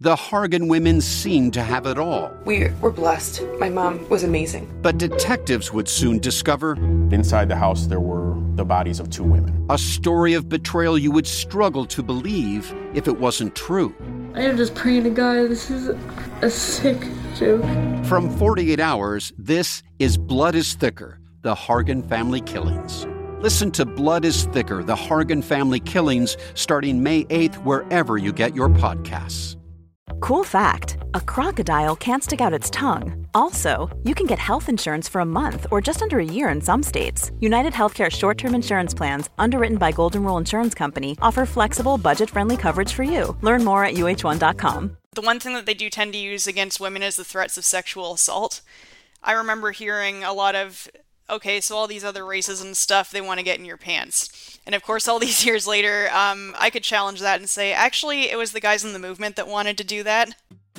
The Hargan women seemed to have it all. We were blessed. My mom was amazing. But detectives would soon discover inside the house there were the bodies of 2 women. A story of betrayal you would struggle to believe if it wasn't true. I am just praying to God, this is a sick joke. From 48 Hours, this is Blood is Thicker, the Hargan Family Killings. Listen to Blood is Thicker, the Hargan Family Killings, starting May 8th wherever you get your podcasts. Cool fact, a crocodile can't stick out its tongue. Also, you can get health insurance for a month or just under a year in some states. United Healthcare short-term insurance plans, underwritten by Golden Rule Insurance Company, offer flexible, budget-friendly coverage for you. Learn more at uh1.com. The one thing that they do tend to use against women is the threats of sexual assault. I remember hearing a lot of, okay, so all these other races and stuff, they want to get in your pants. And of course, all these years later, I could challenge that and say, actually, it was the guys in the movement that wanted to do that.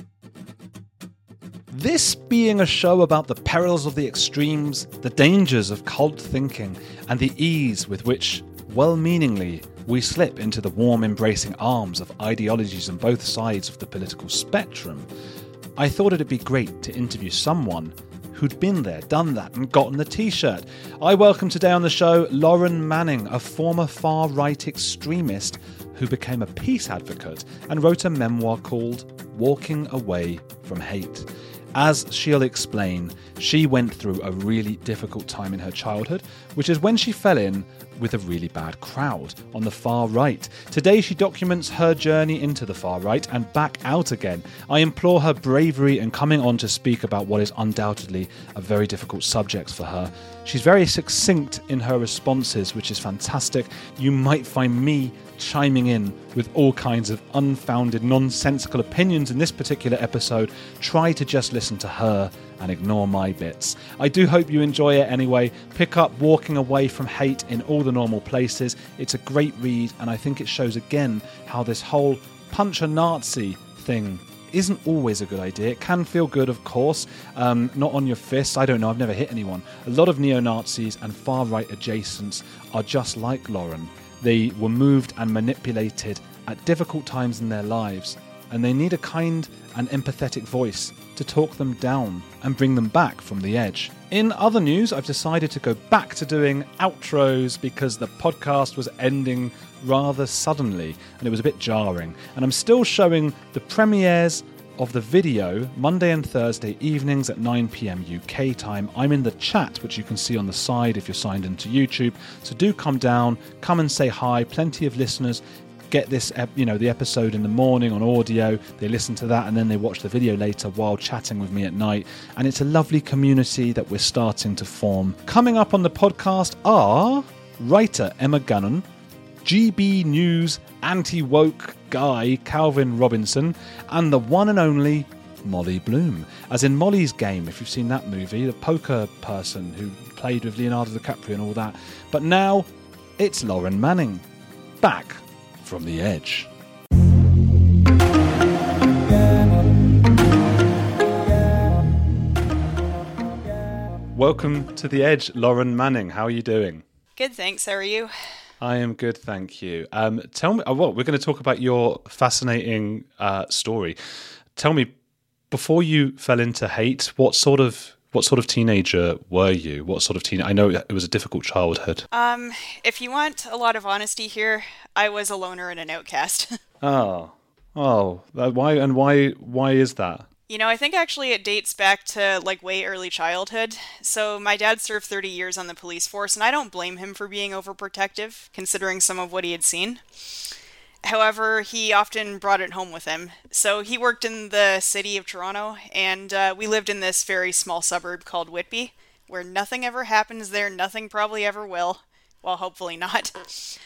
This being a show about the perils of the extremes, the dangers of cult thinking, and the ease with which, well-meaningly, we slip into the warm embracing arms of ideologies on both sides of the political spectrum, I thought it'd be great to interview someone who'd been there, done that, and gotten the t-shirt. I welcome today on the show Lauren Manning, a former far-right extremist who became a peace advocate and wrote a memoir called Walking Away from Hate. As she'll explain, she went through a really difficult time in her childhood, which is when she fell in with a really bad crowd on the far right. Today she documents her journey into the far right and back out again. I implore her bravery in coming on to speak about what is undoubtedly a very difficult subject for her. She's very succinct in her responses, which is fantastic. You might find me chiming in with all kinds of unfounded, nonsensical opinions in this particular episode. Try to just listen to her and ignore my bits. I do hope you enjoy it anyway. Pick up Walking Away from Hate in all the normal places. It's a great read, and I think it shows again how this whole punch a Nazi thing isn't always a good idea. It can feel good, of course, not on your fists. I don't know, I've never hit anyone. A lot of neo-Nazis and far-right adjacents are just like Lauren. They were moved and manipulated at difficult times in their lives, and they need a kind and empathetic voice to talk them down and bring them back from the edge. In other news, I've decided to go back to doing outros because the podcast was ending rather suddenly and it was a bit jarring. And I'm still showing the premieres of the video Monday and Thursday evenings at 9 p.m. UK time. I'm in the chat, which you can see on the side if you're signed into YouTube. So do come down, come and say hi. Plenty of listeners get this, the episode in the morning on audio. They listen to that and then they watch the video later while chatting with me at night. And it's a lovely community that we're starting to form. Coming up on the podcast are writer Emma Gunnan, GB News anti-woke guy Calvin Robinson, and the one and only Molly Bloom. As in Molly's Game, if you've seen that movie, the poker person who played with Leonardo DiCaprio and all that. But now it's Lauren Manning, back from the edge. Welcome to the Edge, Lauren Manning. How are you doing? Good, thanks. How are you? I am good, thank you. Tell me, we're going to talk about your fascinating story. Tell me, before you fell into hate, what sort of teenager were you? What sort of teen? I know it was a difficult childhood. If you want a lot of honesty here, I was a loner and an outcast. Oh, why is that? I think actually it dates back to way early childhood. So my dad served 30 years on the police force, and I don't blame him for being overprotective, considering some of what he had seen. However, he often brought it home with him. So he worked in the city of Toronto, and we lived in this very small suburb called Whitby, where nothing ever happens there, nothing probably ever will. Well, hopefully not.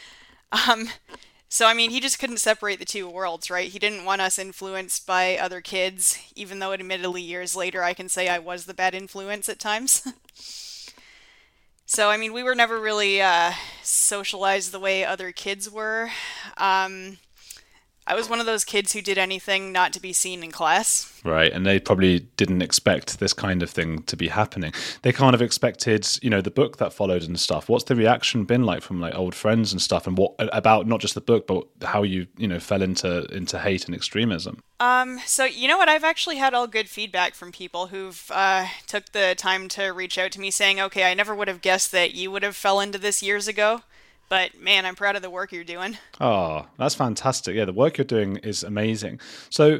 So, he just couldn't separate the two worlds, right? He didn't want us influenced by other kids, even though admittedly years later I can say I was the bad influence at times. So, we were never really socialized the way other kids were. I was one of those kids who did anything not to be seen in class. Right, and they probably didn't expect this kind of thing to be happening. They kind of expected, you know, the book that followed and stuff. What's the reaction been like from like old friends and stuff, and what about not just the book, but how you know, fell into hate and extremism? So you know what? I've actually had all good feedback from people who've took the time to reach out to me saying, okay, I never would have guessed that you would have fell into this years ago. But man, I'm proud of the work you're doing. Oh, that's fantastic. Yeah, the work you're doing is amazing. So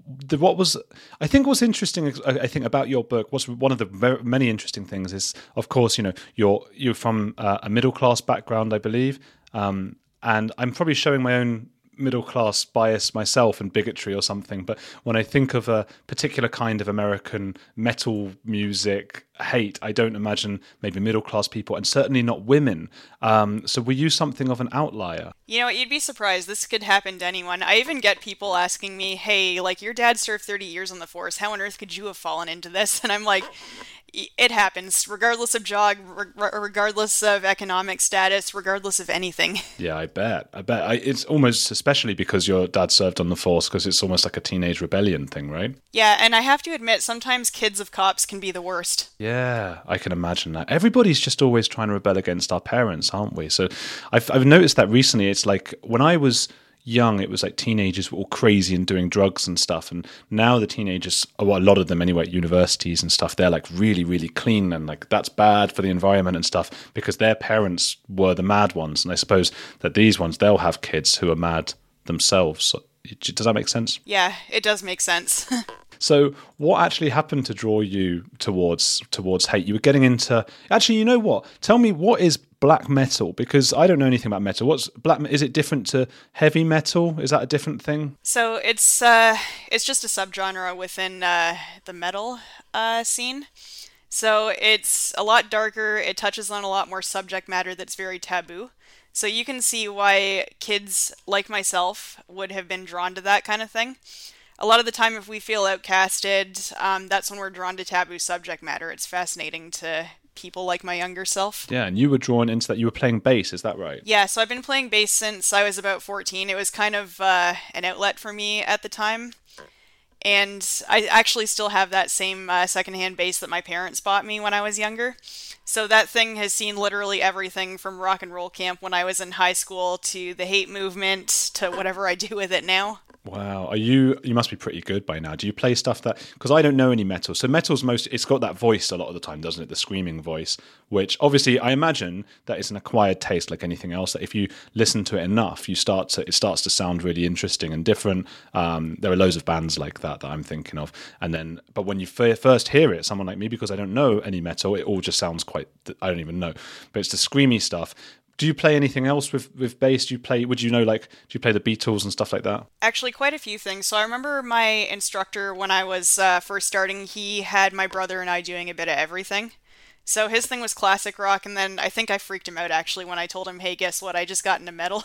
I think what's interesting, I think, about your book, what's one of the many interesting things is, of course, you know, you're from a middle class background, I believe. And I'm probably showing my own middle class bias myself and bigotry or something, but when I think of a particular kind of American metal music hate, I don't imagine maybe middle class people, and certainly not women. So were you something of an outlier? You know, you'd be surprised. This could happen to anyone. I even get people asking me, hey, like, your dad served 30 years on the force. How on earth could you have fallen into this? And I'm like, it happens, regardless of job, regardless of economic status, regardless of anything. Yeah, I bet. It's almost, especially because your dad served on the force, because it's almost like a teenage rebellion thing, right? Yeah, and I have to admit, sometimes kids of cops can be the worst. Yeah, I can imagine that. Everybody's just always trying to rebel against our parents, aren't we? So I've noticed that recently. It's like when I was young, it was like teenagers were all crazy and doing drugs and stuff, and now the teenagers, well, a lot of them anyway, at universities and stuff, they're like really, really clean, and like that's bad for the environment and stuff because their parents were the mad ones, and I suppose that these ones, they'll have kids who are mad themselves. So, does that make sense? Yeah, it does make sense. So what actually happened to draw you towards hate? You were getting into... Actually, you know what? Tell me, what is black metal? Because I don't know anything about metal. What's black? Is it different to heavy metal? Is that a different thing? So it's just a subgenre within the metal scene. So it's a lot darker. It touches on a lot more subject matter that's very taboo. So you can see why kids like myself would have been drawn to that kind of thing. A lot of the time, if we feel outcasted, that's when we're drawn to taboo subject matter. It's fascinating to people like my younger self. Yeah, and you were drawn into that. You were playing bass, is that right? Yeah, so I've been playing bass since I was about 14. It was kind of an outlet for me at the time. And I actually still have that same secondhand bass that my parents bought me when I was younger. So that thing has seen literally everything from rock and roll camp when I was in high school to the hate movement to whatever I do with it now. Wow, you must be pretty good by now. Do you play stuff that, because I don't know any metal. So metal's it's got that voice a lot of the time, doesn't it? The screaming voice, which obviously I imagine that it's an acquired taste like anything else, that if you listen to it enough, it starts to sound really interesting and different. There are loads of bands like that I'm thinking of. And then, but when you first hear it, someone like me, because I don't know any metal, it all just sounds quite, I don't even know. But it's the screamy stuff. Do you play anything else with bass? Do you play the Beatles and stuff like that? Actually, quite a few things. So I remember my instructor when I was first starting, he had my brother and I doing a bit of everything. So his thing was classic rock, and then I think I freaked him out actually when I told him, hey, guess what? I just got into metal.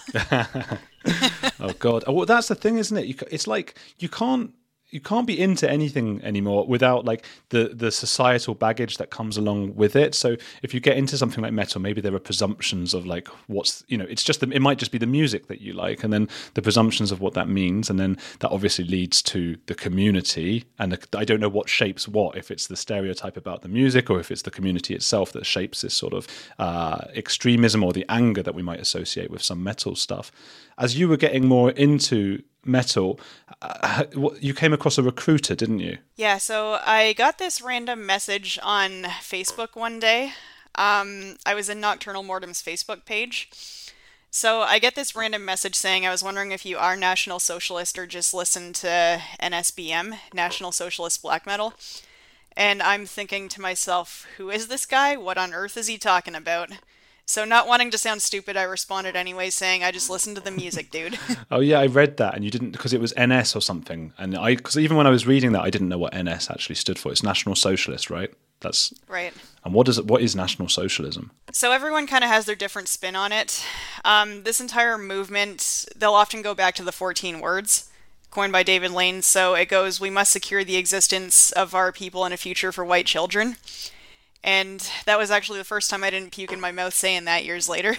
Oh, God. Well, that's the thing, isn't it? It's like you can't be into anything anymore without like the societal baggage that comes along with it. So if you get into something like metal, maybe there are presumptions of like it might just be the music that you like, and then the presumptions of what that means, and then that obviously leads to the community. And I don't know what shapes what, if it's the stereotype about the music or if it's the community itself that shapes this sort of extremism or the anger that we might associate with some metal stuff. As you were getting more into metal, you came across a recruiter, didn't you? Yeah, so I got this random message on Facebook one day. I was in Nocturnal Mortem's Facebook page. So I get this random message saying, I was wondering if you are National Socialist or just listen to NSBM, National Socialist Black Metal. And I'm thinking to myself, who is this guy? What on earth is he talking about? So not wanting to sound stupid, I responded anyway, saying, I just listened to the music, dude. Oh, yeah, I read that, and you didn't, because it was NS or something. And because even when I was reading that, I didn't know what NS actually stood for. It's National Socialist, right? That's right. And what is National Socialism? So everyone kind of has their different spin on it. This entire movement, they'll often go back to the 14 words coined by David Lane. So it goes, we must secure the existence of our people and a future for white children. And that was actually the first time I didn't puke in my mouth saying that years later.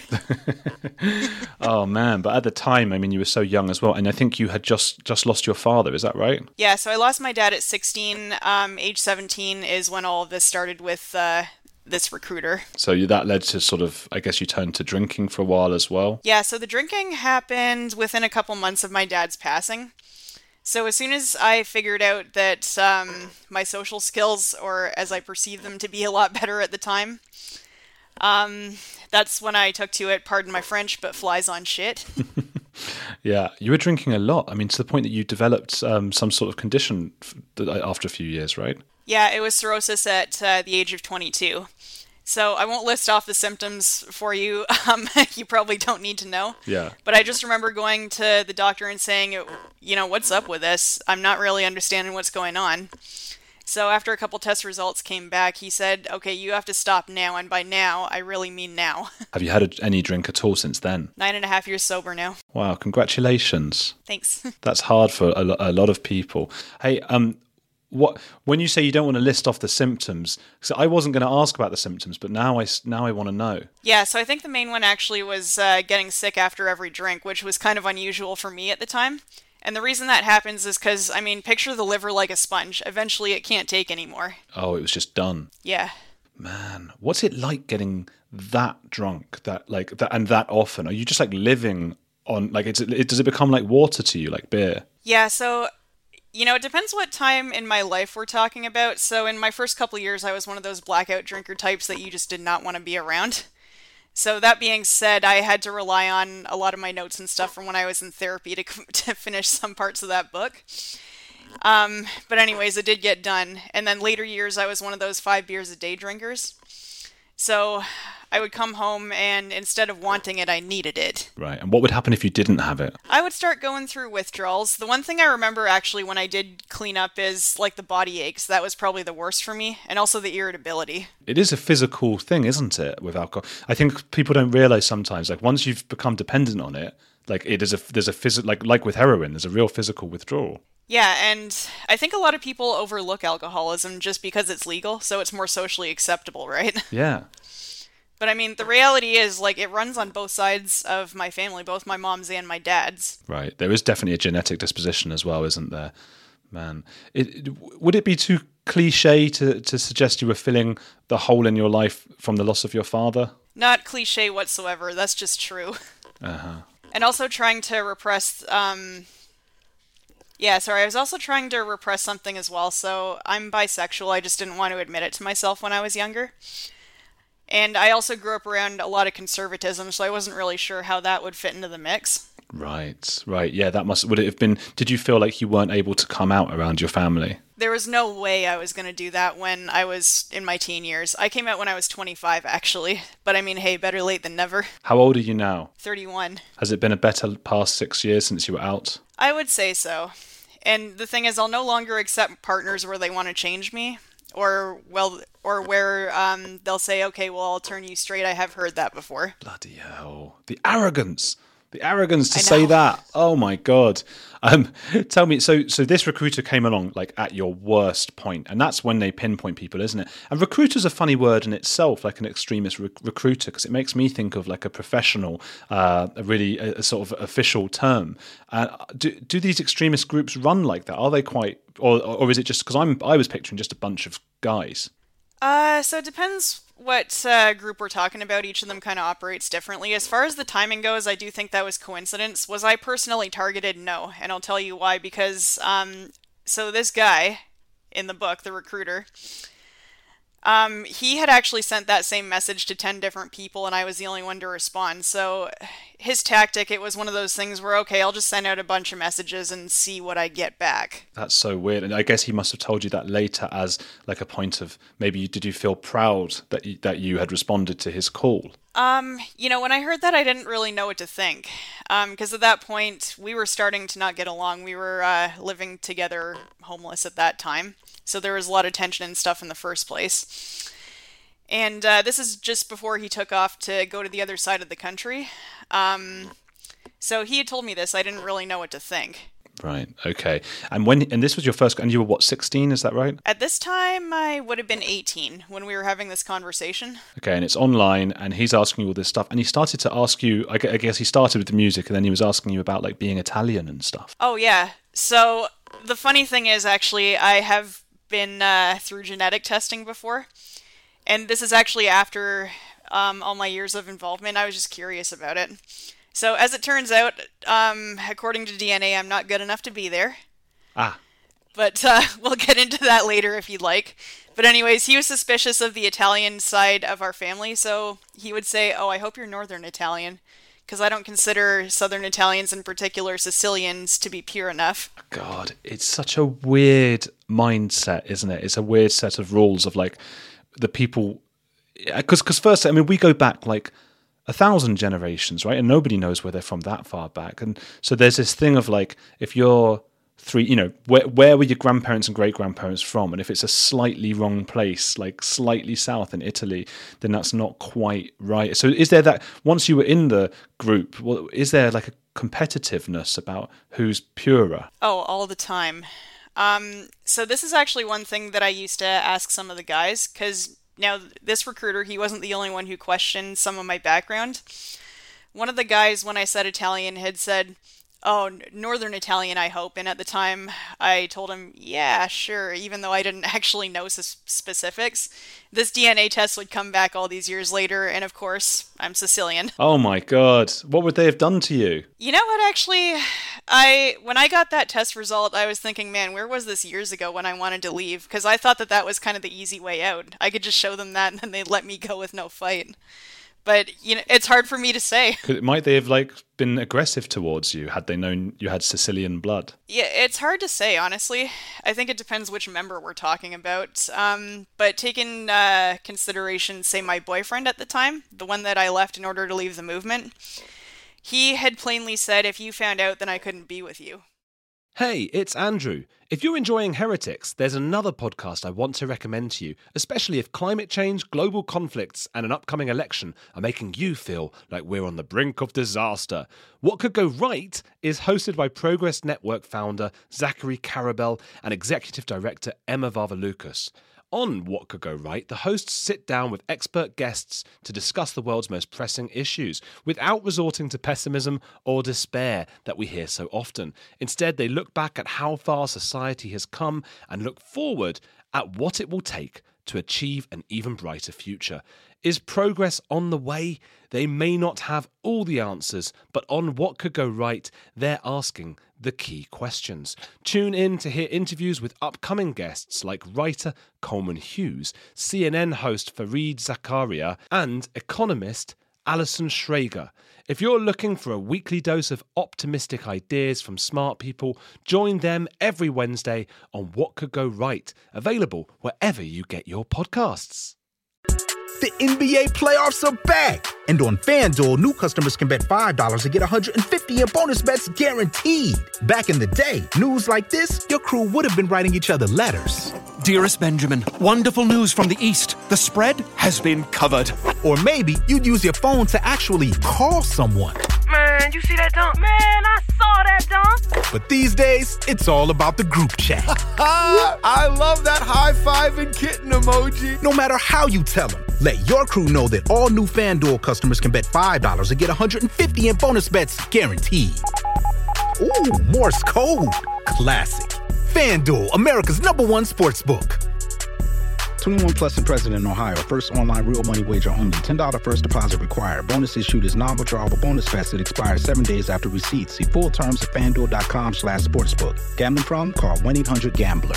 Oh man, but at the time, I mean, you were so young as well, and I think you had just lost your father, is that right? Yeah, so I lost my dad at 16. Age 17 is when all of this started with this recruiter. So that led to sort of, I guess you turned to drinking for a while as well? Yeah, so the drinking happened within a couple months of my dad's passing. So as soon as I figured out that my social skills, or as I perceived them to be, a lot better at the time, that's when I took to it, pardon my French, but flies on shit. Yeah, you were drinking a lot. I mean, to the point that you developed some sort of condition after a few years, right? Yeah, it was cirrhosis at the age of 22. So I won't list off the symptoms for you. You probably don't need to know. Yeah. But I just remember going to the doctor and saying, what's up with this? I'm not really understanding what's going on. So after a couple test results came back, he said, okay, you have to stop now. And by now, I really mean now. Have you had any drink at all since then? 9.5 years sober now. Wow, congratulations. Thanks. That's hard for a lot of people. Hey, when you say you don't want to list off the symptoms, so I wasn't going to ask about the symptoms, but now I want to know. Yeah, so I think the main one actually was getting sick after every drink, which was kind of unusual for me at the time. And the reason that happens is because, picture the liver like a sponge. Eventually it can't take anymore. Oh, it was just done. Yeah. Man, what's it like getting that drunk, and that often? Are you just like living on, does it become like water to you, like beer? Yeah, so it depends what time in my life we're talking about. So in my first couple of years, I was one of those blackout drinker types that you just did not want to be around. So that being said, I had to rely on a lot of my notes and stuff from when I was in therapy to finish some parts of that book. But anyways, it did get done. And then later years, I was one of those 5 beers a day drinkers. So I would come home and instead of wanting it, I needed it. Right. And what would happen if you didn't have it? I would start going through withdrawals. The one thing I remember actually when I did clean up is like the body aches. That was probably the worst for me. And also the irritability. It is a physical thing, isn't it, with alcohol? I think people don't realize sometimes, like once you've become dependent on it, like there's a physical, like with heroin, there's a real physical withdrawal. Yeah, and I think a lot of people overlook alcoholism just because it's legal, so it's more socially acceptable, right? Yeah. But the reality is, it runs on both sides of my family, both my mom's and my dad's. Right. There is definitely a genetic disposition as well, isn't there? Man. Would it be too cliche to suggest you were filling the hole in your life from the loss of your father? Not cliche whatsoever. That's just true. Uh-huh. And also trying to repress... I was also trying to repress something as well. So I'm bisexual. I just didn't want to admit it to myself when I was younger. And I also grew up around a lot of conservatism, so I wasn't really sure how that would fit into the mix. Right. Yeah, would it have been, did you feel like you weren't able to come out around your family? There was no way I was going to do that when I was in my teen years. I came out when I was 25, actually. But hey, better late than never. How old are you now? 31. Has it been a better past 6 years since you were out? I would say so. And the thing is, I'll no longer accept partners where they want to change me. Or where they'll say, okay, well, I'll turn you straight. I have heard that before. Bloody hell. The arrogance to say that. Oh my God. Tell me, so this recruiter came along at your worst point, and that's when they pinpoint people, isn't it? And recruiter's a funny word in itself, like an extremist recruiter, because it makes me think of like a professional, a sort of official term. Do these extremist groups run like that? Are they quite, or is it just because I was picturing just a bunch of guys? So it depends what group we're talking about. Each of them kind of operates differently. As far as the timing goes, I do think that was coincidence. Was I personally targeted? No. And I'll tell you why. Because, so this guy in the book, the recruiter, he had actually sent that same message to 10 different people, and I was the only one to respond. So his tactic, it was one of those things where, okay, I'll just send out a bunch of messages and see what I get back. That's so weird. And I guess he must have told you that later as like a point of, maybe did you feel proud that you had responded to his call? When I heard that, I didn't really know what to think. Because at that point, we were starting to not get along. We were living together, homeless at that time. So there was a lot of tension and stuff in the first place. And this is just before he took off to go to the other side of the country. So he had told me this. I didn't really know what to think. Right. Okay. And this was your first, and you were what, 16? Is that right? At this time, I would have been 18 when we were having this conversation. Okay. And it's online, and he's asking you all this stuff, and he started to ask you. I guess he started with the music, and then he was asking you about like being Italian and stuff. Oh yeah. So the funny thing is, actually, I have been through genetic testing before, and this is actually after all my years of involvement. I was just curious about it. So, as it turns out, according to DNA, I'm not good enough to be there. Ah. But we'll get into that later if you'd like. But anyways, he was suspicious of the Italian side of our family, so he would say, "Oh, I hope you're Northern Italian," because I don't consider Southern Italians, in particular Sicilians, to be pure enough. God, it's such a weird mindset, isn't it? It's a weird set of rules of like the people... Because first, I mean, we go back like 1,000 generations, right? And nobody knows where they're from that far back. And so there's this thing of like, if you're where were your grandparents and great-grandparents from? And if it's a slightly wrong place, like slightly south in Italy, then that's not quite right. So is there that, once you were in the group, is there like a competitiveness about who's purer? Oh, all the time. So this is actually one thing that I used to ask some of the guys, because now this recruiter, he wasn't the only one who questioned some of my background. One of the guys, when I said Italian, had said, "Oh, Northern Italian, I hope." And at the time, I told him, "Yeah, sure," even though I didn't actually know specifics. This DNA test would come back all these years later, and of course, I'm Sicilian. Oh my God. What would they have done to you? You know what, actually, when I got that test result, I was thinking, man, where was this years ago when I wanted to leave? Because I thought that was kind of the easy way out. I could just show them that, and then they'd let me go with no fight. But, it's hard for me to say. Might they have been aggressive towards you had they known you had Sicilian blood? Yeah, it's hard to say, honestly. I think it depends which member we're talking about. But take in consideration, say, my boyfriend at the time, the one that I left in order to leave the movement, he had plainly said, "If you found out, then I couldn't be with you." Hey, it's Andrew. If you're enjoying Heretics, there's another podcast I want to recommend to you, especially if climate change, global conflicts, and an upcoming election are making you feel like we're on the brink of disaster. What Could Go Right is hosted by Progress Network founder Zachary Karabell and executive director Emma Varvaloucas. On What Could Go Right, the hosts sit down with expert guests to discuss the world's most pressing issues without resorting to pessimism or despair that we hear so often. Instead, they look back at how far society has come and look forward at what it will take to achieve an even brighter future. Is progress on the way? They may not have all the answers, but on What Could Go Right, they're asking the key questions. Tune in to hear interviews with upcoming guests like writer Coleman Hughes, CNN host Fareed Zakaria, and economist Alison Schrager. If you're looking for a weekly dose of optimistic ideas from smart people, join them every Wednesday on What Could Go Right, available wherever you get your podcasts. The NBA playoffs are back. And on FanDuel, new customers can bet $5 and get $150 in bonus bets guaranteed. Back in the day, news like this, your crew would have been writing each other letters. Dearest Benjamin, wonderful news from the East. The spread has been covered. Or maybe you'd use your phone to actually call someone. Man, you see that dunk? Man, I saw that dunk. But these days, it's all about the group chat. I love that high five and kitten emoji. No matter how you tell them, let your crew know that all new FanDuel customers can bet $5 and get $150 in bonus bets guaranteed. Ooh, Morse code. Classic. FanDuel, America's #1 sportsbook. 21 plus and present in Ohio. First online real money wager only. $10 first deposit required. Bonus issued is non-withdrawable bonus vest that expires 7 days after receipt. See full terms at FanDuel.com/sportsbook. Gambling problem? Call 1-800-GAMBLER.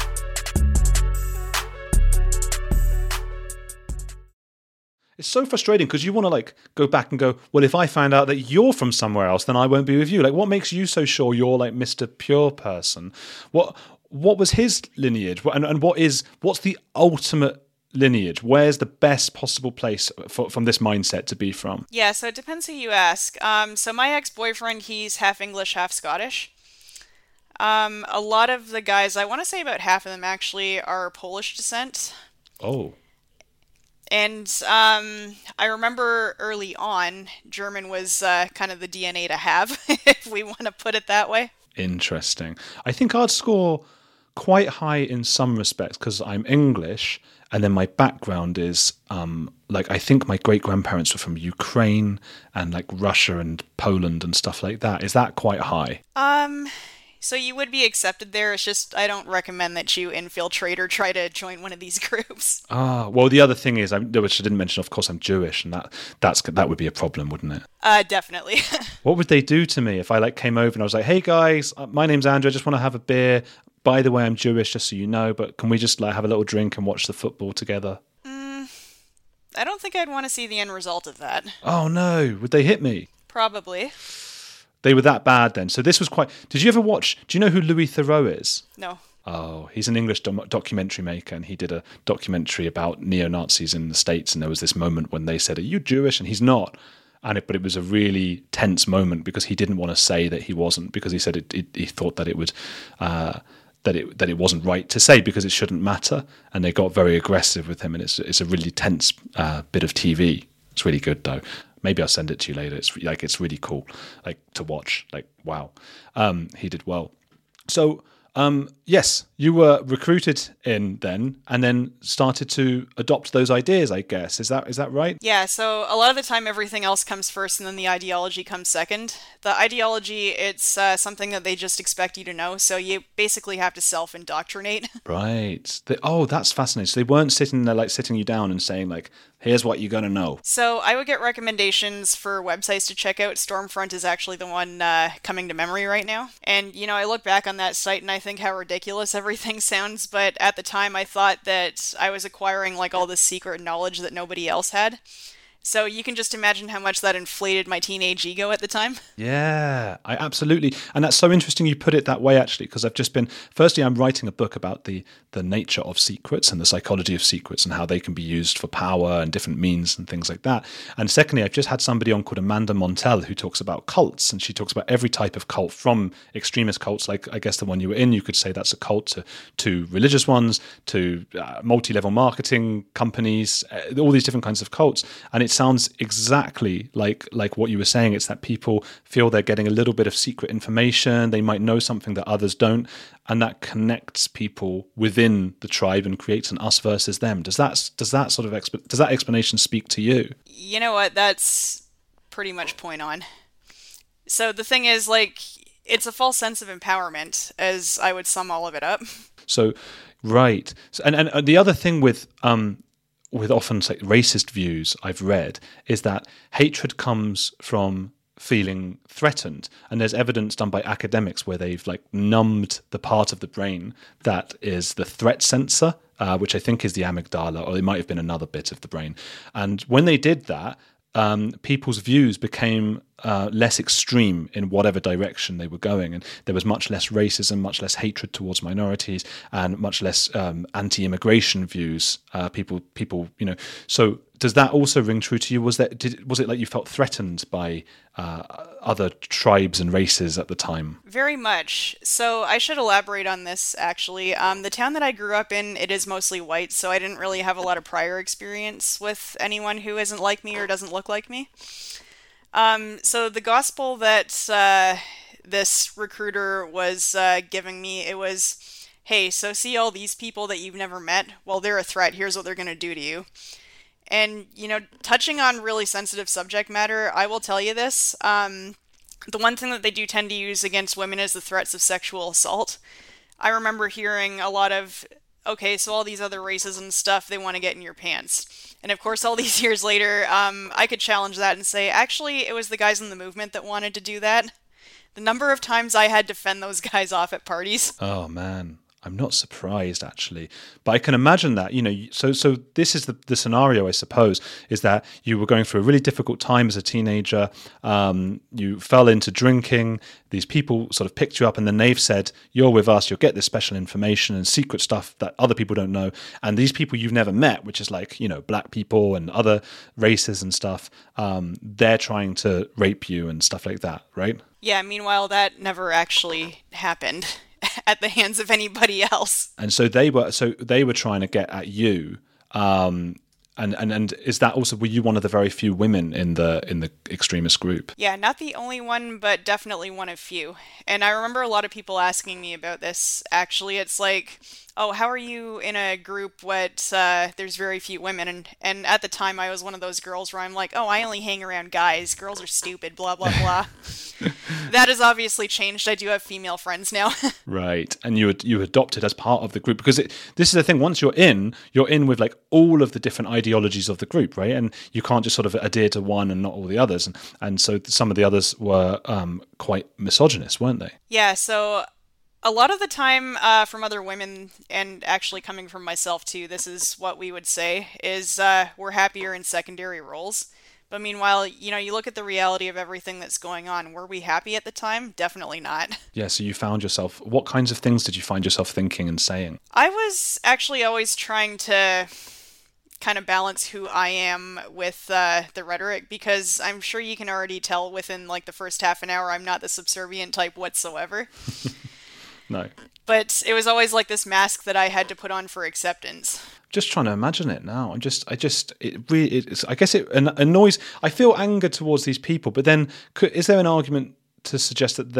It's so frustrating because you want to go back and go, well, if I find out that you're from somewhere else, then I won't be with you. Like, what makes you so sure you're like Mr. Pure person? What was his lineage? And what's the ultimate lineage? Where's the best possible place from this mindset to be from? Yeah, so it depends who you ask. So my ex-boyfriend, he's half English, half Scottish. A lot of the guys, I want to say about half of them actually, are Polish descent. Oh. And I remember early on, German was kind of the DNA to have, if we want to put it that way. Interesting. I think I'd score quite high in some respects because I'm English, and then my background is I think my great grandparents were from Ukraine and like Russia and Poland and stuff like that. Is that quite high? So you would be accepted there. It's just I don't recommend that you infiltrate or try to join one of these groups. Well, the other thing is, which I didn't mention, of course, I'm Jewish, and that would be a problem, wouldn't it? Definitely. What would they do to me if I came over and I was like, "Hey guys, my name's Andrew. I just want to have a beer. By the way, I'm Jewish, just so you know. But can we just have a little drink and watch the football together?" I don't think I'd want to see the end result of that. Oh no! Would they hit me? Probably. They were that bad then. So this was quite... Did you ever watch... Do you know who Louis Theroux is? No. Oh, he's an English documentary maker, and he did a documentary about neo-Nazis in the States, and there was this moment when they said, "Are you Jewish?" And he's not. But it was a really tense moment because he didn't want to say that he wasn't, because he said he thought that it would... that it wasn't right to say because it shouldn't matter, and they got very aggressive with him, and it's a really tense bit of TV. It's really good though. Maybe I'll send it to you later. It's really cool, to watch. Wow, he did well. So yes, you were recruited in then, and then started to adopt those ideas, I guess. Is that right? Yeah, so a lot of the time everything else comes first and then the ideology comes second. The ideology, it's something that they just expect you to know, so you basically have to self-indoctrinate. Right. That's fascinating. So they weren't sitting there sitting you down and saying here's what you're going to know. So I would get recommendations for websites to check out. Stormfront is actually the one coming to memory right now. And, I look back on that site and I think how ridiculous everything sounds, but at the time I thought that I was acquiring all this secret knowledge that nobody else had. So you can just imagine how much that inflated my teenage ego at the time. Yeah, I absolutely. And that's so interesting you put it that way, actually, because firstly, I'm writing a book about the nature of secrets and the psychology of secrets and how they can be used for power and different means and things like that. And secondly, I've just had somebody on called Amanda Montell who talks about cults, and she talks about every type of cult, from extremist cults, like I guess the one you were in, you could say that's a cult, to religious ones, to multi-level marketing companies, all these different kinds of cults. And it sounds exactly like what you were saying. It's that people feel they're getting a little bit of secret information. They might know something that others don't, and that connects people within the tribe and creates an us versus them. Does that explanation speak to you? You know what? That's pretty much point on. So the thing is, it's a false sense of empowerment, as I would sum all of it up. So, right. And the other thing with often racist views I've read is that hatred comes from feeling threatened, and there's evidence done by academics where they've numbed the part of the brain that is the threat sensor, which I think is the amygdala, or it might have been another bit of the brain. And when they did that, people's views became less extreme in whatever direction they were going, and there was much less racism, much less hatred towards minorities, and much less anti-immigration views. People, So does that also ring true to you? Was it you felt threatened by other tribes and races at the time? Very much. So I should elaborate on this, actually. The town that I grew up in, it is mostly white, so I didn't really have a lot of prior experience with anyone who isn't like me or doesn't look like me. So the gospel that this recruiter was giving me, it was, hey, so see all these people that you've never met? Well, they're a threat. Here's what they're going to do to you. And, touching on really sensitive subject matter, I will tell you this. The one thing that they do tend to use against women is the threats of sexual assault. I remember hearing a lot of, okay, so all these other races and stuff, they want to get in your pants. And of course, all these years later, I could challenge that and say, actually, it was the guys in the movement that wanted to do that. The number of times I had to fend those guys off at parties. Oh, man. I'm not surprised, actually. But I can imagine that, so this is the scenario, I suppose, is that you were going through a really difficult time as a teenager. You fell into drinking. These people sort of picked you up, and then they've said, you're with us, you'll get this special information and secret stuff that other people don't know. And these people you've never met, which is black people and other races and stuff, they're trying to rape you and stuff like that, right? Yeah, meanwhile, that never actually happened at the hands of anybody else. And so they were trying to get at you. And is that also, were you one of the very few women in the extremist group? Yeah, not the only one, but definitely one of few. And I remember a lot of people asking me about this. Actually, it's like, oh, how are you in a group there's very few women? And at the time, I was one of those girls where I'm like, oh, I only hang around guys. Girls are stupid, blah, blah, blah. That has obviously changed. I do have female friends now. Right. And you adopted as part of the group, because this is the thing, once you're in with like all of the different ideologies of the group, right? And you can't just sort of adhere to one and not all the others. And so some of the others were quite misogynist, weren't they? Yeah, so a lot of the time from other women, and actually coming from myself too, this is what we would say, is we're happier in secondary roles. But meanwhile, you look at the reality of everything that's going on. Were we happy at the time? Definitely not. Yeah, so you found yourself, what kinds of things did you find yourself thinking and saying? I was actually always trying to kind of balance who I am with the rhetoric, because I'm sure you can already tell within like the first half an hour I'm not the subservient type whatsoever. No. But it was always like this mask that I had to put on for acceptance. Just trying to imagine it now. I guess it annoys. I feel anger towards these people, but then is there an argument to suggest that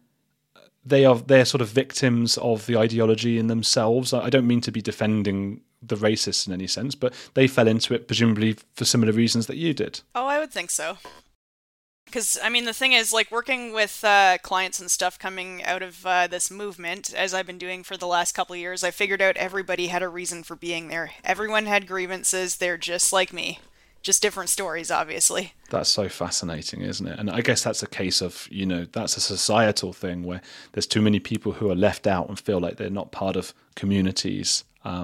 they're sort of victims of the ideology in themselves? I don't mean to be defending the racists in any sense, but they fell into it presumably for similar reasons that you did. Oh, I would think so. Because, I mean, the thing is, like, working with clients and stuff coming out of this movement, as I've been doing for the last couple of years, I figured out everybody had a reason for being there. Everyone had grievances. They're just like me. Just different stories, obviously. That's so fascinating, isn't it? And I guess that's a case of, that's a societal thing where there's too many people who are left out and feel like they're not part of communities.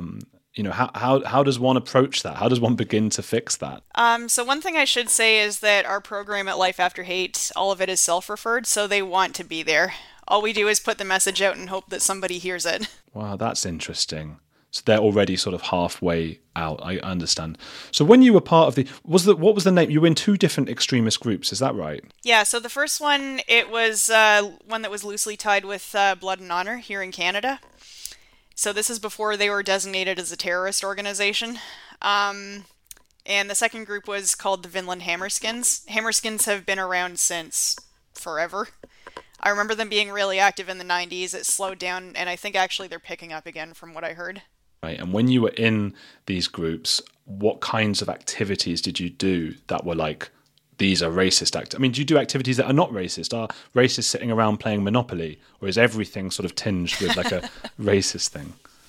How does one approach that? How does one begin to fix that? So one thing I should say is that our program at Life After Hate, all of it is self-referred, so they want to be there. All we do is put the message out and hope that somebody hears it. Wow, that's interesting. So they're already sort of halfway out, I understand. So when you were part of what was the name? You were in two different extremist groups, is that right? Yeah, so the first one, it was one that was loosely tied with Blood and Honor here in Canada. So this is before they were designated as a terrorist organization. And the second group was called the Vinland Hammerskins. Hammerskins have been around since forever. I remember them being really active in the 90s. It slowed down, and I think actually they're picking up again from what I heard. Right. And when you were in these groups, what kinds of activities did you do that were like, these are racist acts? I mean, do you do activities that are not racist? Are racists sitting around playing Monopoly? Or is everything sort of tinged with like a racist thing?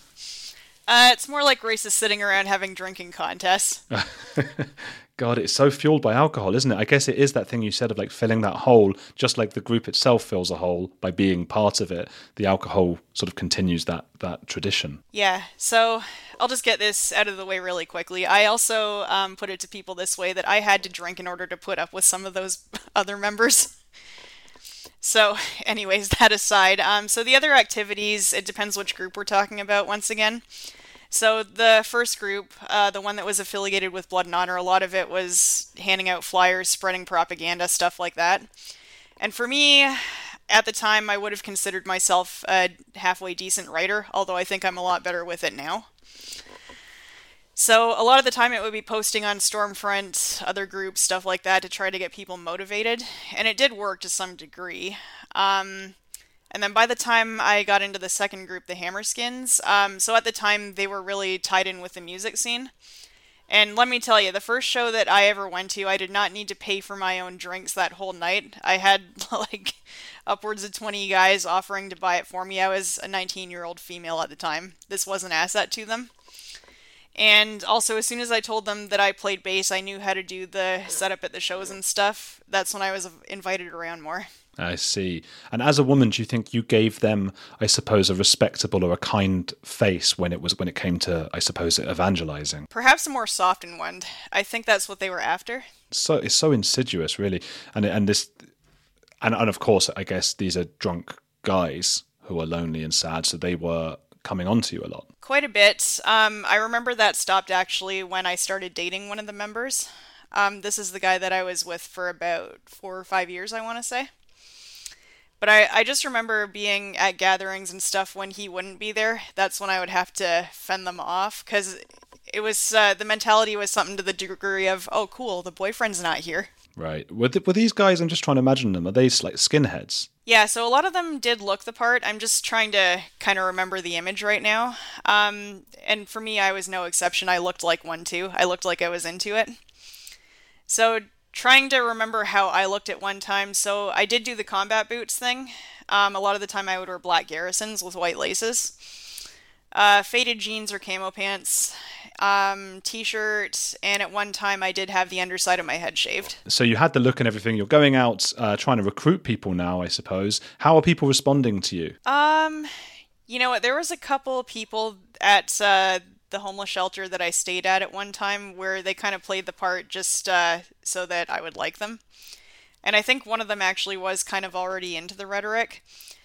It's more like racists sitting around having drinking contests. God, it's so fueled by alcohol, isn't it? I guess it is that thing you said of like filling that hole, just like the group itself fills a hole by being part of it. The alcohol sort of continues that tradition. Yeah, so I'll just get this out of the way really quickly. I also put it to people this way, that I had to drink in order to put up with some of those other members. So anyways, that aside, so the other activities, it depends which group we're talking about once again. So the first group, the one that was affiliated with Blood and Honor, a lot of it was handing out flyers, spreading propaganda, stuff like that. And for me, at the time, I would have considered myself a halfway decent writer, although I think I'm a lot better with it now. So a lot of the time it would be posting on Stormfront, other groups, stuff like that, to try to get people motivated. And it did work to some degree. And then by the time I got into the second group, the Hammerskins, so at the time they were really tied in with the music scene. And let me tell you, the first show that I ever went to, I did not need to pay for my own drinks that whole night. I had like upwards of 20 guys offering to buy it for me. I was a 19-year-old female at the time. This was an asset to them. And also, as soon as I told them that I played bass, I knew how to do the setup at the shows and stuff. That's when I was invited around more. I see. And as a woman, do you think you gave them, I suppose, a respectable or a kind face when it came to, I suppose, evangelizing? Perhaps a more softened one. I think that's what they were after. So it's so insidious, really. And of course, I guess these are drunk guys who are lonely and sad, so they were coming on to you a lot. Quite a bit. I remember that stopped actually when I started dating one of the members. This is the guy that I was with for about 4 or 5 years, I want to say. But I just remember being at gatherings and stuff when he wouldn't be there. That's when I would have to fend them off, because it was, the mentality was something to the degree of, oh, cool, the boyfriend's not here. Right. Were these guys, I'm just trying to imagine them, are they like skinheads? Yeah, so a lot of them did look the part. I'm just trying to kind of remember the image right now. And for me, I was no exception. I looked like one too. I looked like I was into it. So trying to remember how I looked at one time. So I did do the combat boots thing. A lot of the time I would wear black Garrisons with white laces. Faded jeans or camo pants. T-shirt, and at one time I did have the underside of my head shaved. So you had the look and everything. You're going out trying to recruit people now, I suppose. How are people responding to you? You know what? There was a couple people at the homeless shelter that I stayed at one time where they kind of played the part just so that I would like them. And I think one of them actually was kind of already into the rhetoric.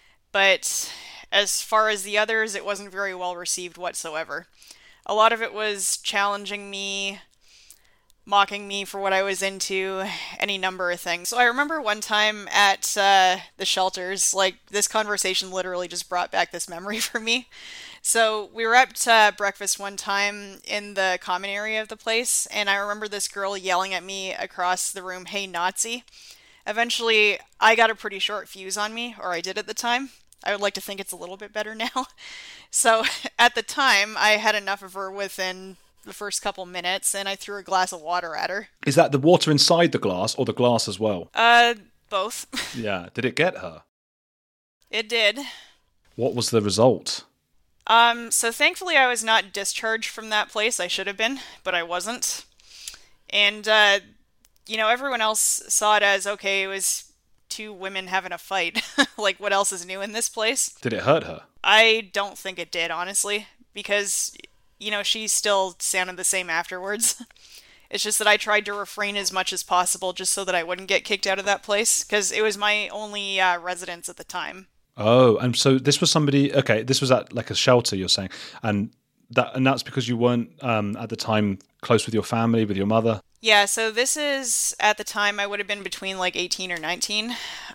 But as far as the others, it wasn't very well received whatsoever. A lot of it was challenging me, mocking me for what I was into, any number of things. So I remember one time at the shelters, like, this conversation literally just brought back this memory for me. So we were at breakfast one time in the common area of the place, and I remember this girl yelling at me across the room, "Hey, Nazi." Eventually, I got a pretty short fuse on me, or I did at the time. I would like to think it's a little bit better now. So at the time, I had enough of her within the first couple minutes, and I threw a glass of water at her. Is that the water inside the glass or the glass as well? Both. Yeah. Did it get her? It did. What was the result? So thankfully I was not discharged from that place. I should have been, but I wasn't. And, everyone else saw it as, okay, it was two women having a fight. Like, what else is new in this place? Did it hurt her? I don't think it did, honestly, because, she still sounded the same afterwards. It's just that I tried to refrain as much as possible just so that I wouldn't get kicked out of that place, because it was my only residence at the time. Oh, and so this was somebody, okay, this was at like a shelter, you're saying, and that's because you weren't at the time close with your family, with your mother? Yeah, so this is, at the time, I would have been between like 18 or 19.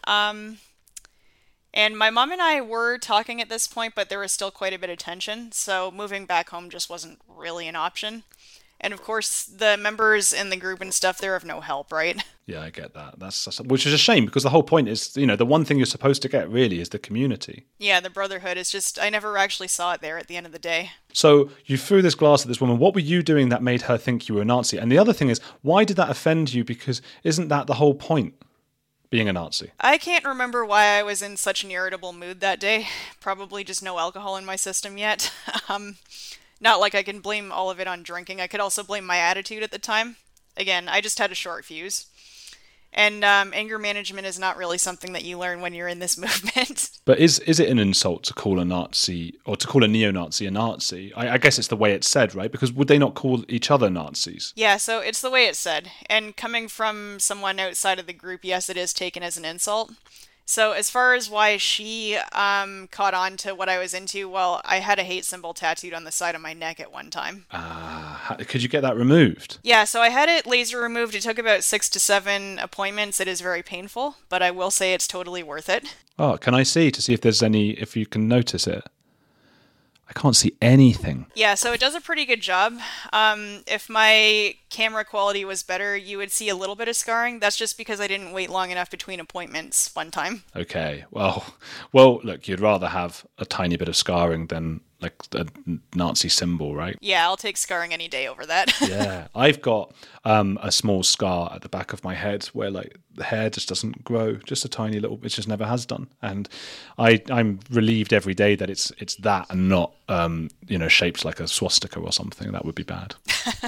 And my mom and I were talking at this point, but there was still quite a bit of tension, so moving back home just wasn't really an option. And of course, the members in the group and stuff, they're of no help, right? Yeah, I get that. That's which is a shame, because the whole point is, the one thing you're supposed to get really is the community. Yeah, the brotherhood is just, I never actually saw it there at the end of the day. So you threw this glass at this woman. What were you doing that made her think you were a Nazi? And the other thing is, why did that offend you? Because isn't that the whole point? Being a Nazi. I can't remember why I was in such an irritable mood that day. Probably just no alcohol in my system yet. Not like I can blame all of it on drinking. I could also blame my attitude at the time. Again, I just had a short fuse. And anger management is not really something that you learn when you're in this movement. But is it an insult to call a Nazi, or to call a neo-Nazi a Nazi? I guess it's the way it's said, right? Because would they not call each other Nazis? Yeah, so it's the way it's said. And coming from someone outside of the group, yes, it is taken as an insult. So as far as why she caught on to what I was into, well, I had a hate symbol tattooed on the side of my neck at one time. Could you get that removed? Yeah, so I had it laser removed. It took about 6 to 7 appointments. It is very painful, but I will say it's totally worth it. Oh, can I see to see if there's if you can notice it? I can't see anything. Yeah, so it does a pretty good job. If my camera quality was better, you would see a little bit of scarring. That's just because I didn't wait long enough between appointments one time. Okay, well, look, you'd rather have a tiny bit of scarring than like a Nazi symbol, right? Yeah, I'll take scarring any day over that. Yeah, I've got a small scar at the back of my head where like the hair just doesn't grow, just a tiny little, it just never has done. And I'm relieved every day that it's that and not, shaped like a swastika or something. That would be bad.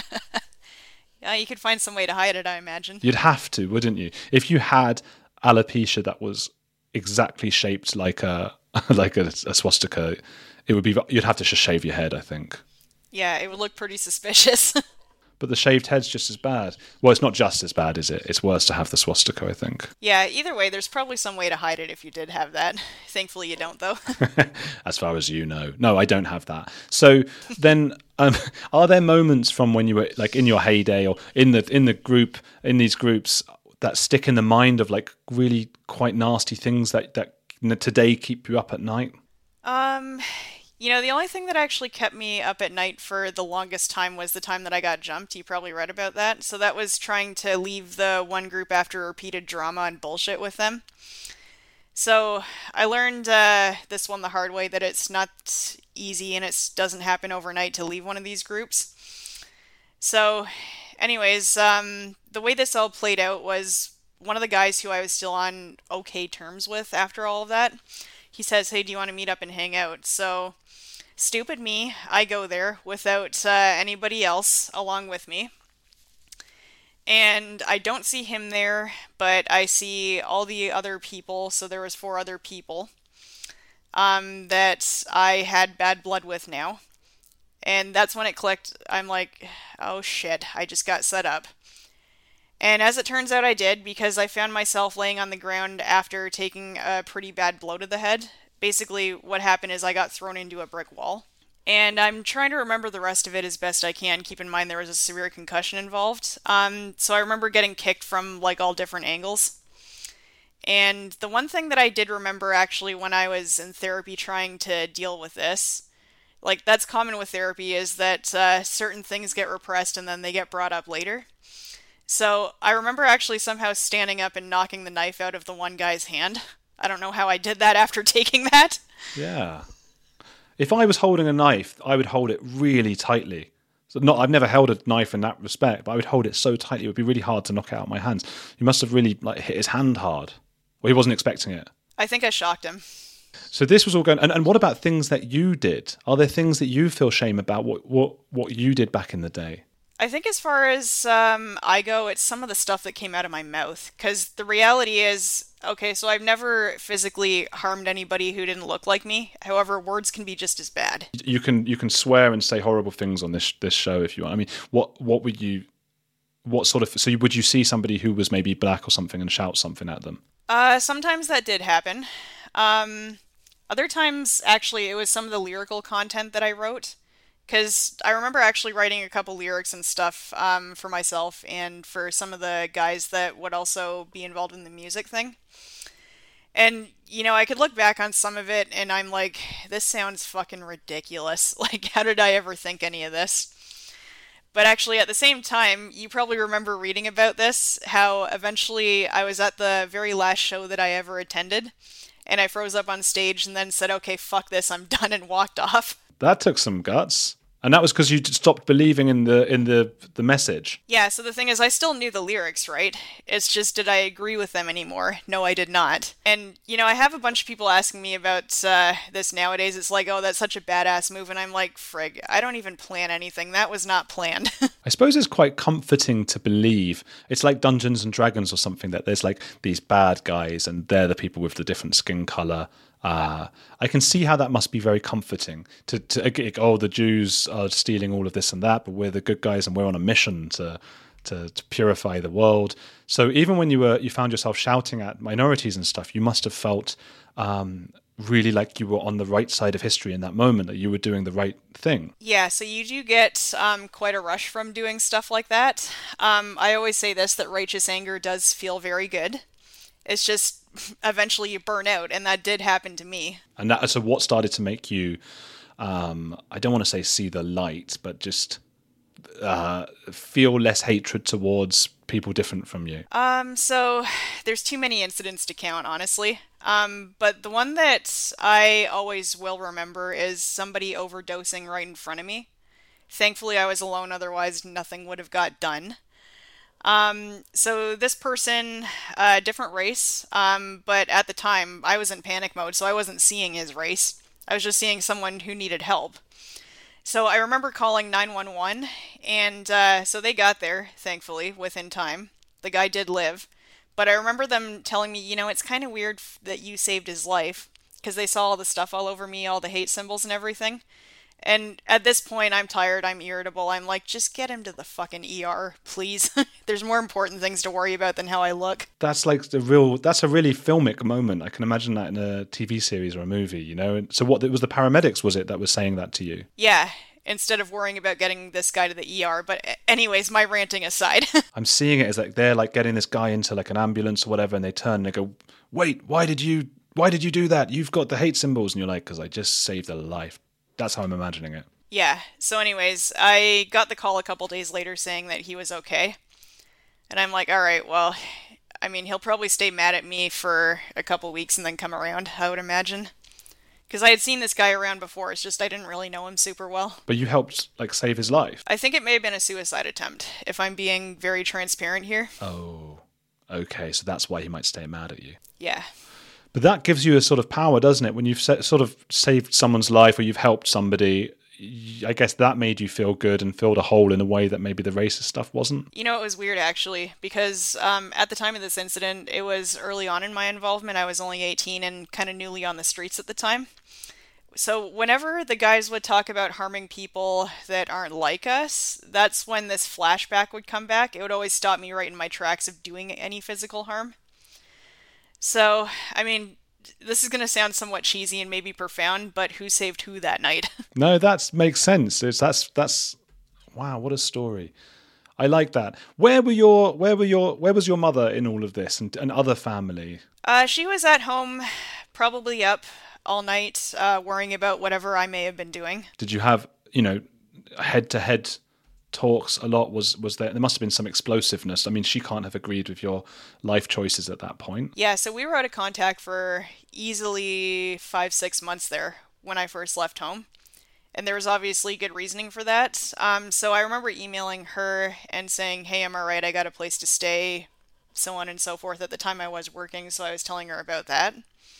Yeah, you could find some way to hide it, I imagine. You'd have to, wouldn't you? If you had alopecia that was exactly shaped like a swastika, you'd have to just shave your head, I think. Yeah, it would look pretty suspicious. But the shaved head's just as bad. Well, it's not just as bad, is it? It's worse to have the swastika, I think. Yeah, either way, there's probably some way to hide it if you did have that. Thankfully, you don't, though. As far as you know. No, I don't have that. So then, are there moments from when you were like in your heyday or in these groups that stick in the mind of like really quite nasty things that today keep you up at night? You know, the only thing that actually kept me up at night for the longest time was the time that I got jumped. You probably read about that. So that was trying to leave the one group after repeated drama and bullshit with them. So I learned this one the hard way, that it's not easy and it doesn't happen overnight to leave one of these groups. So anyways, the way this all played out was one of the guys who I was still on okay terms with after all of that, he says, hey, do you want to meet up and hang out? So stupid me, I go there without anybody else along with me. And I don't see him there, but I see all the other people, so there was 4 other people that I had bad blood with now. And that's when it clicked. I'm like, oh shit, I just got set up. And as it turns out, I did, because I found myself laying on the ground after taking a pretty bad blow to the head. Basically, what happened is I got thrown into a brick wall. And I'm trying to remember the rest of it as best I can. Keep in mind there was a severe concussion involved. So I remember getting kicked from like all different angles. And the one thing that I did remember actually when I was in therapy trying to deal with this, like that's common with therapy, is that certain things get repressed and then they get brought up later. So I remember actually somehow standing up and knocking the knife out of the one guy's hand. I don't know how I did that after taking that. Yeah. If I was holding a knife, I would hold it really tightly. So I've never held a knife in that respect, but I would hold it so tightly it would be really hard to knock it out of my hands. You must have really hit his hand hard. Well, he wasn't expecting it. I think I shocked him. So this was all going. And what about things that you did? Are there things that you feel shame about? What you did back in the day? I think as far as I go, it's some of the stuff that came out of my mouth. Because the reality is, okay, so I've never physically harmed anybody who didn't look like me. However, words can be just as bad. You can swear and say horrible things on this show if you want. I mean, what would you? What sort of? So would you see somebody who was maybe black or something and shout something at them? Sometimes that did happen. Other times, actually, it was some of the lyrical content that I wrote. Because I remember actually writing a couple lyrics and stuff for myself and for some of the guys that would also be involved in the music thing. And, you know, I could look back on some of it and I'm like, this sounds fucking ridiculous. Like, how did I ever think any of this? But actually, at the same time, you probably remember reading about this, how eventually I was at the very last show that I ever attended. And I froze up on stage and then said, okay, fuck this, I'm done, and walked off. That took some guts. And that was because you stopped believing in the message. Yeah, so the thing is, I still knew the lyrics, right? It's just, did I agree with them anymore? No, I did not. And, you know, I have a bunch of people asking me about this nowadays. It's like, oh, that's such a badass move. And I'm like, frig, I don't even plan anything. That was not planned. I suppose it's quite comforting to believe. It's like Dungeons and Dragons or something, that there's like these bad guys and they're the people with the different skin color. I can see how that must be very comforting to the Jews are stealing all of this and that, but we're the good guys and we're on a mission to purify the world. So even when you found yourself shouting at minorities and stuff, you must have felt really like you were on the right side of history in that moment, that you were doing the right thing. Yeah, so you do get quite a rush from doing stuff like that. I always say this, that righteous anger does feel very good. It's just eventually you burn out, and that did happen to me. And so what started to make you, I don't want to say see the light, but just feel less hatred towards people different from you? So there's too many incidents to count, honestly. But the one that I always will remember is somebody overdosing right in front of me. Thankfully, I was alone, otherwise nothing would have got done. So this person, different race, but at the time I was in panic mode, so I wasn't seeing his race. I was just seeing someone who needed help. So I remember calling 911, and so they got there, thankfully, within time. The guy did live, but I remember them telling me, you know, it's kind of weird that you saved his life, because they saw all the stuff all over me, all the hate symbols and everything. And at this point, I'm tired, I'm irritable, I'm like, just get him to the fucking ER, please. There's more important things to worry about than how I look. That's like that's a really filmic moment. I can imagine that in a TV series or a movie, you know? So what, it was the paramedics, was it, that was saying that to you? Yeah, instead of worrying about getting this guy to the ER. But anyways, my ranting aside. I'm seeing it as like, they're like getting this guy into like an ambulance or whatever, and they turn and they go, wait, why did you do that? You've got the hate symbols. And you're like, because I just saved a life. That's how I'm imagining it. Yeah. So anyways, I got the call a couple days later saying that he was okay. And I'm like, all right, well, I mean, he'll probably stay mad at me for a couple weeks and then come around, I would imagine. Because I had seen this guy around before, it's just I didn't really know him super well. But you helped, save his life? I think it may have been a suicide attempt, if I'm being very transparent here. Oh, okay, so that's why he might stay mad at you. Yeah. But that gives you a sort of power, doesn't it? When you've sort of saved someone's life or you've helped somebody, I guess that made you feel good and filled a hole in a way that maybe the racist stuff wasn't. You know, it was weird, actually, because at the time of this incident, it was early on in my involvement. I was only 18 and kind of newly on the streets at the time. So whenever the guys would talk about harming people that aren't like us, that's when this flashback would come back. It would always stop me right in my tracks of doing any physical harm. So, I mean, this is going to sound somewhat cheesy and maybe profound, but who saved who that night? No, that makes sense. That's wow, what a story. I like that. Where was your mother in all of this and other family? She was at home, probably up all night, worrying about whatever I may have been doing. Did you have, head-to-head talks a lot? Was there must have been some explosiveness. I mean, she can't have agreed with your life choices at that point. Yeah, so we were out of contact for easily 5-6 months there when I first left home. And there was obviously good reasoning for that. So I remember emailing her and saying, hey, I'm all right, I got a place to stay, so on and so forth. At the time I was working, so I was telling her about that.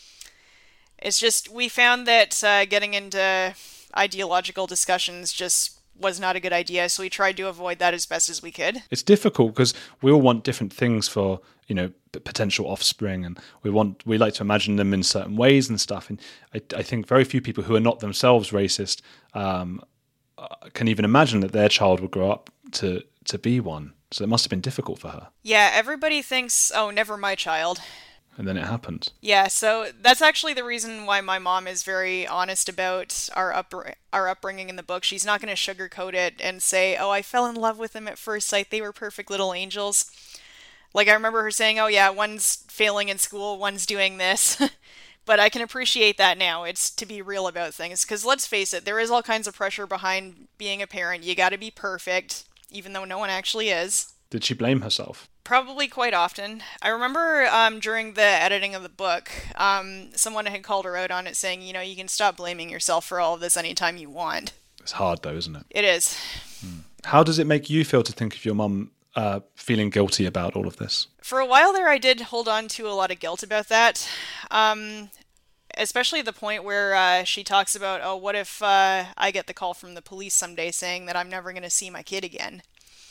It's just, we found that getting into ideological discussions just was not a good idea, so we tried to avoid that as best as we could. It's difficult because we all want different things for, potential offspring, and we like to imagine them in certain ways and stuff. And I think very few people who are not themselves racist can even imagine that their child would grow up to be one. So it must have been difficult for her. Yeah, everybody thinks, oh, never my child. And then it happened. Yeah, so that's actually the reason why my mom is very honest about our upbringing in the book. She's not going to sugarcoat it and say, oh, I fell in love with them at first sight. They were perfect little angels. Like, I remember her saying, oh yeah, one's failing in school, one's doing this. But I can appreciate that now. It's to be real about things. Because let's face it, there is all kinds of pressure behind being a parent. You got to be perfect, even though no one actually is. Did she blame herself? Probably quite often. I remember during the editing of the book, someone had called her out on it saying, you can stop blaming yourself for all of this anytime you want. It's hard though, isn't it? It is. How does it make you feel to think of your mum feeling guilty about all of this? For a while there, I did hold on to a lot of guilt about that. Especially the point where she talks about, oh, what if I get the call from the police someday saying that I'm never going to see my kid again?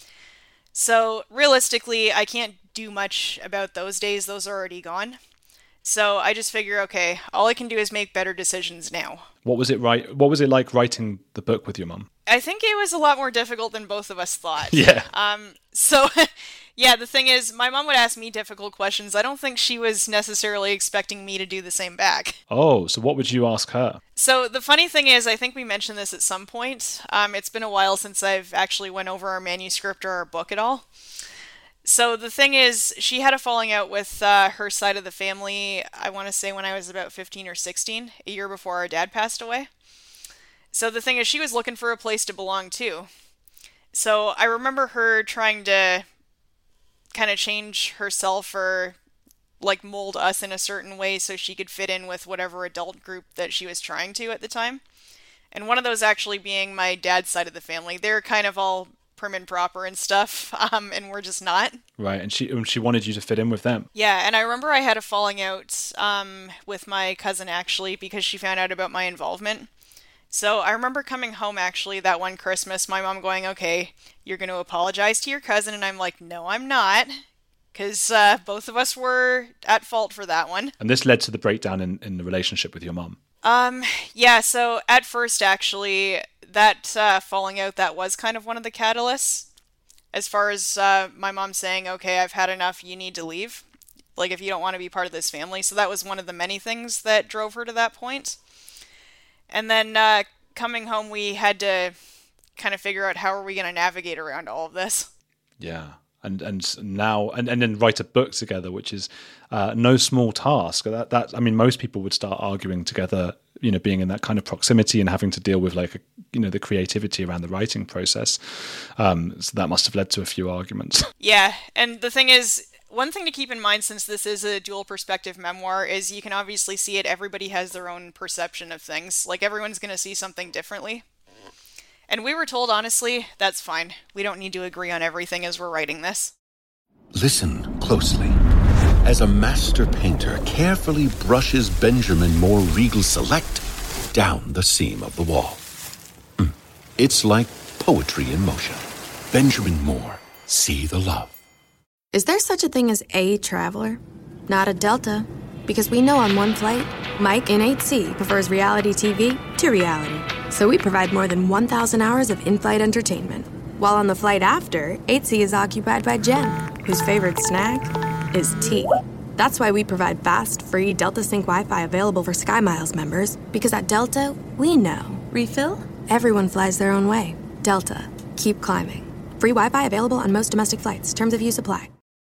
So realistically, I can't do much about those days. Those are already gone. So I just figure, okay, all I can do is make better decisions now. What was it like writing the book with your mum? I think it was a lot more difficult than both of us thought. Yeah. So yeah, the thing is, my mom would ask me difficult questions. I don't think she was necessarily expecting me to do the same back. Oh, so what would you ask her? So the funny thing is, I think we mentioned this at some point. It's been a while since I've actually went over our manuscript or our book at all. So the thing is, she had a falling out with her side of the family, I want to say when I was about 15 or 16, a year before our dad passed away. So the thing is, she was looking for a place to belong too. So I remember her trying to kind of change herself or mold us in a certain way so she could fit in with whatever adult group that she was trying to at the time. And one of those actually being my dad's side of the family. They're kind of all prim and proper and stuff, and we're just not. Right, and she wanted you to fit in with them. Yeah, and I remember I had a falling out with my cousin actually because she found out about my involvement. So I remember coming home actually that one Christmas, my mom going, okay, you're going to apologize to your cousin. And I'm like, no, I'm not. Because both of us were at fault for that one. And this led to the breakdown in the relationship with your mom. Yeah, so at first actually, that falling out, that was kind of one of the catalysts. As far as my mom saying, okay, I've had enough, you need to leave. If you don't want to be part of this family. So that was one of the many things that drove her to that point. And then coming home, we had to kind of figure out how are we going to navigate around all of this. Yeah. and now then write a book together, which is no small task. That I mean, most people would start arguing together, being in that kind of proximity and having to deal with the creativity around the writing process. So that must have led to a few arguments. Yeah, and the thing is, one thing to keep in mind, since this is a dual perspective memoir, is you can obviously see it. Everybody has their own perception of things. Like, everyone's going to see something differently. And we were told, honestly, that's fine. We don't need to agree on everything as we're writing this. Listen closely. As a master painter carefully brushes Benjamin Moore Regal Select down the seam of the wall. It's like poetry in motion. Benjamin Moore, see the love. Is there such a thing as a traveler? Not a Delta. Because we know on one flight, Mike in 8C prefers reality TV to reality. So we provide more than 1,000 hours of in-flight entertainment. While on the flight after, 8C is occupied by Jen, whose favorite snack is tea. That's why we provide fast, free Delta Sync Wi-Fi available for SkyMiles members. Because at Delta, we know. Refill? Everyone flies their own way. Delta. Keep climbing. Free Wi-Fi available on most domestic flights. Terms of use apply.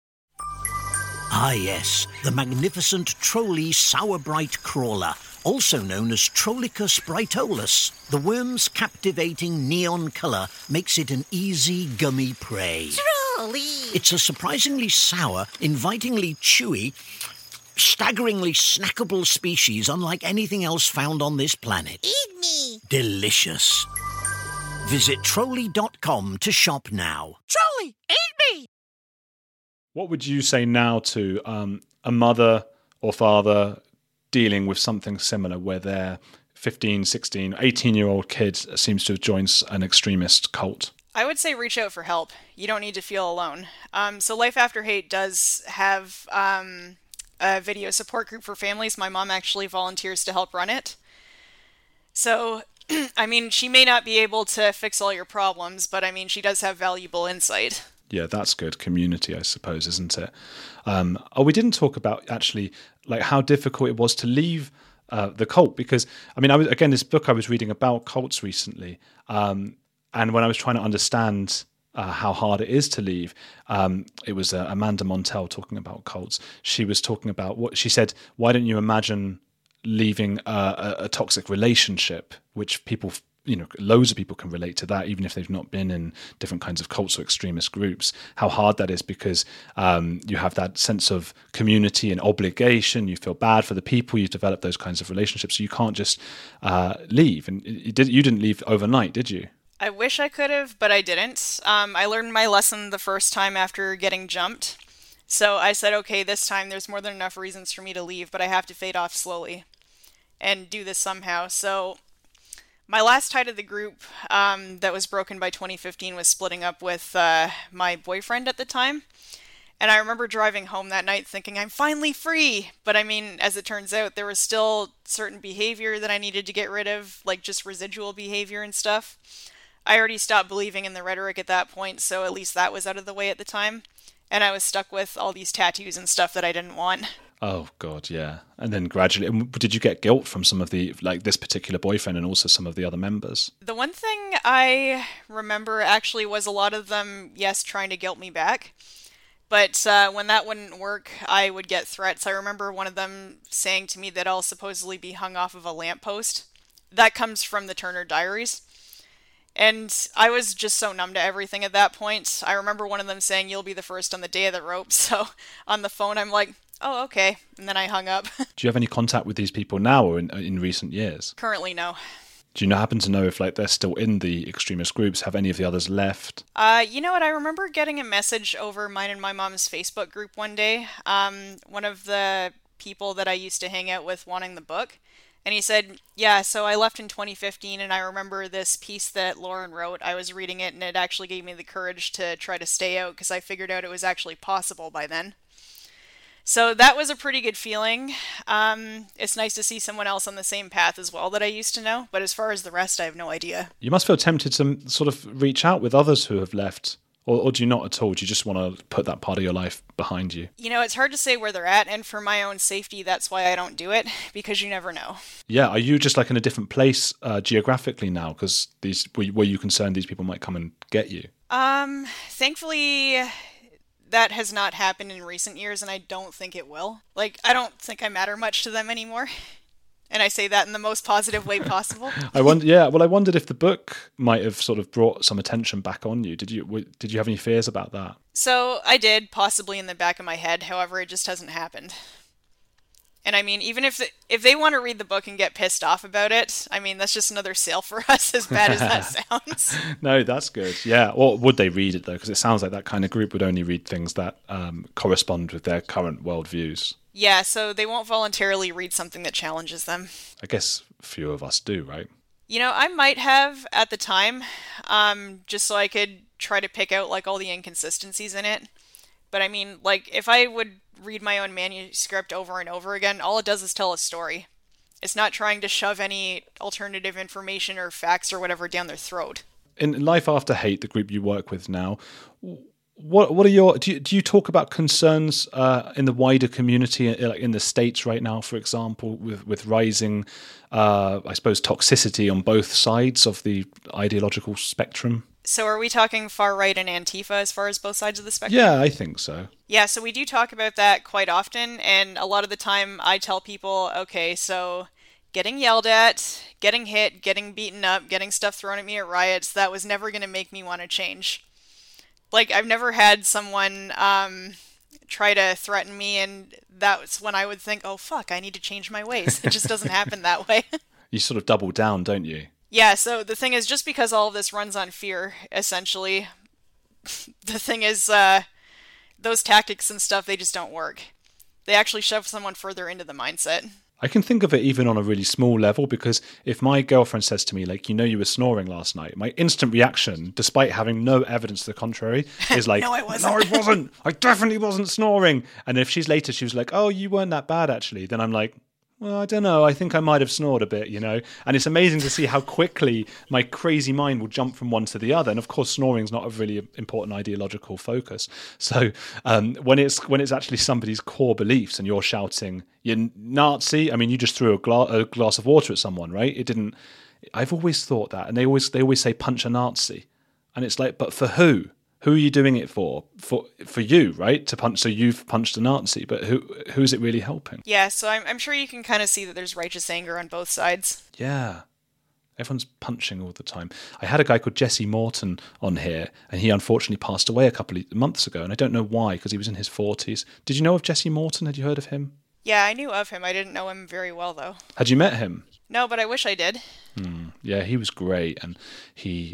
Ah, yes, the magnificent Trolley Sour Bright Crawler, also known as Trollicus brightolus. The worm's captivating neon colour makes it an easy, gummy prey. Trolley! It's a surprisingly sour, invitingly chewy, staggeringly snackable species unlike anything else found on this planet. Eat me! Delicious. Visit Trolley.com to shop now. Trolley, eat me! What would you say now to a mother or father dealing with something similar where their 15, 16, 18-year-old kid seems to have joined an extremist cult? I would say reach out for help. You don't need to feel alone. So Life After Hate does have a video support group for families. My mom actually volunteers to help run it. So, I mean, she may not be able to fix all your problems, but I mean, she does have valuable insight. Yeah, that's good. Community, I suppose, isn't it? We didn't talk about actually like how difficult it was to leave the cult, because I mean, this book I was reading about cults recently, and when I was trying to understand how hard it is to leave, it was Amanda Montell talking about cults. She was talking about what she said. Why don't you imagine leaving a toxic relationship, which people, loads of people can relate to that, even if they've not been in different kinds of cults or extremist groups, how hard that is, because you have that sense of community and obligation. You feel bad for the people. You develop those kinds of relationships. So you can't just leave. And you didn't leave overnight, did you? I wish I could have, but I didn't. I learned my lesson the first time after getting jumped. So I said, okay, this time there's more than enough reasons for me to leave, but I have to fade off slowly and do this somehow. So my last tie to the group that was broken by 2015 was splitting up with my boyfriend at the time. And I remember driving home that night thinking, I'm finally free. But I mean, as it turns out, there was still certain behavior that I needed to get rid of, like just residual behavior and stuff. I already stopped believing in the rhetoric at that point, so at least that was out of the way at the time. And I was stuck with all these tattoos and stuff that I didn't want. Oh, God, yeah. And then gradually, did you get guilt from some of the, like this particular boyfriend and also some of the other members? The one thing I remember actually was a lot of them, yes, trying to guilt me back. But when that wouldn't work, I would get threats. I remember one of them saying to me that I'll supposedly be hung off of a lamppost. That comes from the Turner Diaries. And I was just so numb to everything at that point. I remember one of them saying, you'll be the first on the day of the rope. So on the phone, I'm like, oh, okay. And then I hung up. Do you have any contact with these people now or in recent years? Currently, no. Do you happen to know if they're still in the extremist groups? Have any of the others left? You know what? I remember getting a message over mine and my mom's Facebook group one day. One of the people that I used to hang out with wanting the book. And he said, yeah, so I left in 2015 and I remember this piece that Lauren wrote. I was reading it and it actually gave me the courage to try to stay out because I figured out it was actually possible by then. So that was a pretty good feeling. It's nice to see someone else on the same path as well that I used to know. But as far as the rest, I have no idea. You must feel tempted to sort of reach out with others who have left. Or do you not at all? Do you just want to put that part of your life behind you? You know, it's hard to say where they're at. And for my own safety, that's why I don't do it. Because you never know. Yeah. Are you just like in a different place geographically now? Because were you concerned these people might come and get you? Thankfully, that has not happened in recent years, and I don't think it will. Like, I don't think I matter much to them anymore. And I say that in the most positive way possible. I wondered if the book might have sort of brought some attention back on you. Did you have any fears about that? So I did, possibly in the back of my head. However, it just hasn't happened. And I mean, even if they want to read the book and get pissed off about it, I mean, that's just another sale for us, as bad as that sounds. No, that's good. Yeah. Or would they read it, though? Because it sounds like that kind of group would only read things that correspond with their current worldviews. Yeah, so they won't voluntarily read something that challenges them. I guess few of us do, right? You know, I might have at the time, just so I could try to pick out, like, all the inconsistencies in it. But I mean, like, if I would read my own manuscript over and over again, all it does is tell a story. It's not trying to shove any alternative information or facts or whatever down their throat. In Life After Hate, the group you work with now, what are your... Do you talk about concerns in the wider community, like in the States right now, for example, with rising, I suppose, toxicity on both sides of the ideological spectrum? So are we talking far-right and Antifa as far as both sides of the spectrum? Yeah, I think so. Yeah, so we do talk about that quite often, and a lot of the time I tell people, okay, so getting yelled at, getting hit, getting beaten up, getting stuff thrown at me at riots, that was never going to make me want to change. Like, I've never had someone try to threaten me, and that's when I would think, oh, fuck, I need to change my ways. It just doesn't happen that way. You sort of double down, don't you? Yeah, so the thing is, just because all of this runs on fear, essentially, the thing is, those tactics and stuff, they just don't work. They actually shove someone further into the mindset. I can think of it even on a really small level, because if my girlfriend says to me, like, you know, you were snoring last night, my instant reaction, despite having no evidence to the contrary, is like, No, I wasn't. No, I wasn't. I definitely wasn't snoring. And if she was like, oh, you weren't that bad, actually, then I'm like, well, I don't know. I think I might have snored a bit, you know? And it's amazing to see how quickly my crazy mind will jump from one to the other. And of course, snoring is not a really important ideological focus. So when it's actually somebody's core beliefs and you're shouting, you're Nazi, I mean, you just threw a glass of water at someone, right? It didn't... I've always thought that. And they always say punch a Nazi. And it's like, but for who? Who are you doing it for? For you, right? To punch. So you've punched a Nazi, but who's it really helping? Yeah, so I'm sure you can kind of see that there's righteous anger on both sides. Yeah. Everyone's punching all the time. I had a guy called Jesse Morton on here, and he unfortunately passed away a couple of months ago, and I don't know why, because he was in his 40s. Did you know of Jesse Morton? Had you heard of him? Yeah, I knew of him. I didn't know him very well, though. Had you met him? No, but I wish I did. Yeah, he was great, and he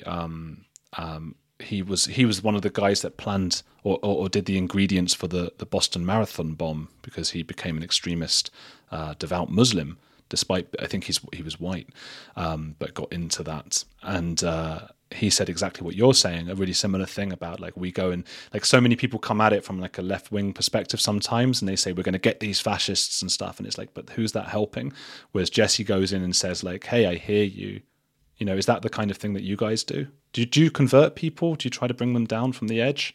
was one of the guys that planned or did the ingredients for the Boston Marathon bomb, because he became an extremist, devout Muslim, despite, I think he was white, but got into that. And he said exactly what you're saying, a really similar thing about, like, we go and, like, so many people come at it from like a left-wing perspective sometimes, and they say, we're going to get these fascists and stuff. And it's like, but who's that helping? Whereas Jesse goes in and says, like, hey, I hear you. You know, is that the kind of thing that you guys do? Do you convert people? Do you try to bring them down from the edge?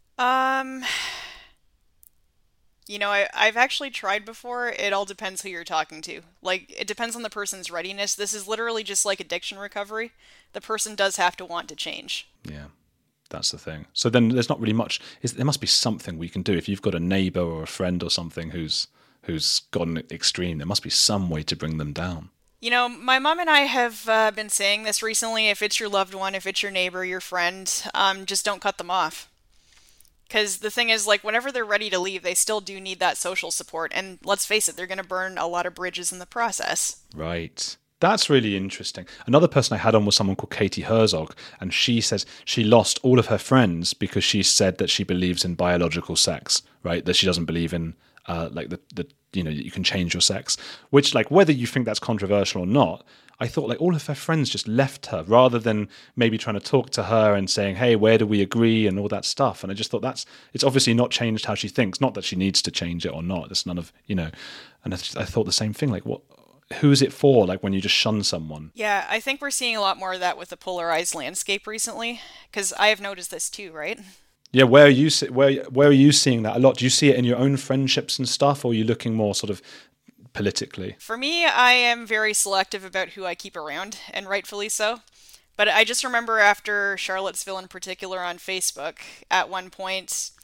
You know, I've actually tried before. It all depends who you're talking to. Like, it depends on the person's readiness. This is literally just like addiction recovery. The person does have to want to change. Yeah, that's the thing. So then there's not really much. There must be something we can do. If you've got a neighbor or a friend or something who's gone extreme, there must be some way to bring them down. You know, my mom and I have been saying this recently. If it's your loved one, if it's your neighbor, your friend, just don't cut them off. Because the thing is, like, whenever they're ready to leave, they still do need that social support. And let's face it, they're going to burn a lot of bridges in the process. Right. That's really interesting. Another person I had on was someone called Katie Herzog, and she says she lost all of her friends because she said that she believes in biological sex, right? That she doesn't believe in, like, the you know, you can change your sex. Which, like, whether you think that's controversial or not, I thought, like, all of her friends just left her rather than maybe trying to talk to her and saying, hey, where do we agree and all that stuff. And I just thought it's obviously not changed how she thinks. Not that she needs to change it or not. There's none of, you know, and I thought the same thing. Like, who is it for? Like, when you just shun someone? Yeah, I think we're seeing a lot more of that with the polarized landscape recently, because I have noticed this too, right? Yeah, where are you seeing that a lot? Do you see it in your own friendships and stuff, or are you looking more sort of politically? For me, I am very selective about who I keep around, and rightfully so. But I just remember after Charlottesville in particular on Facebook, at one point,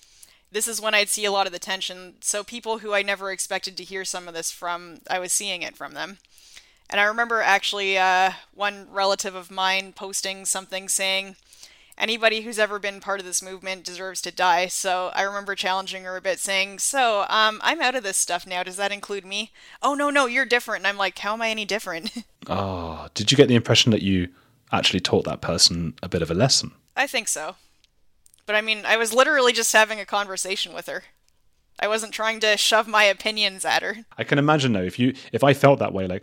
this is when I'd see a lot of the tension. So people who I never expected to hear some of this from, I was seeing it from them. And I remember actually one relative of mine posting something saying, anybody who's ever been part of this movement deserves to die. So I remember challenging her a bit, saying, so I'm out of this stuff now. Does that include me? Oh, no, you're different. And I'm like, how am I any different? Oh, did you get the impression that you actually taught that person a bit of a lesson? I think so. But I mean, I was literally just having a conversation with her. I wasn't trying to shove my opinions at her. I can imagine though, if I felt that way, like,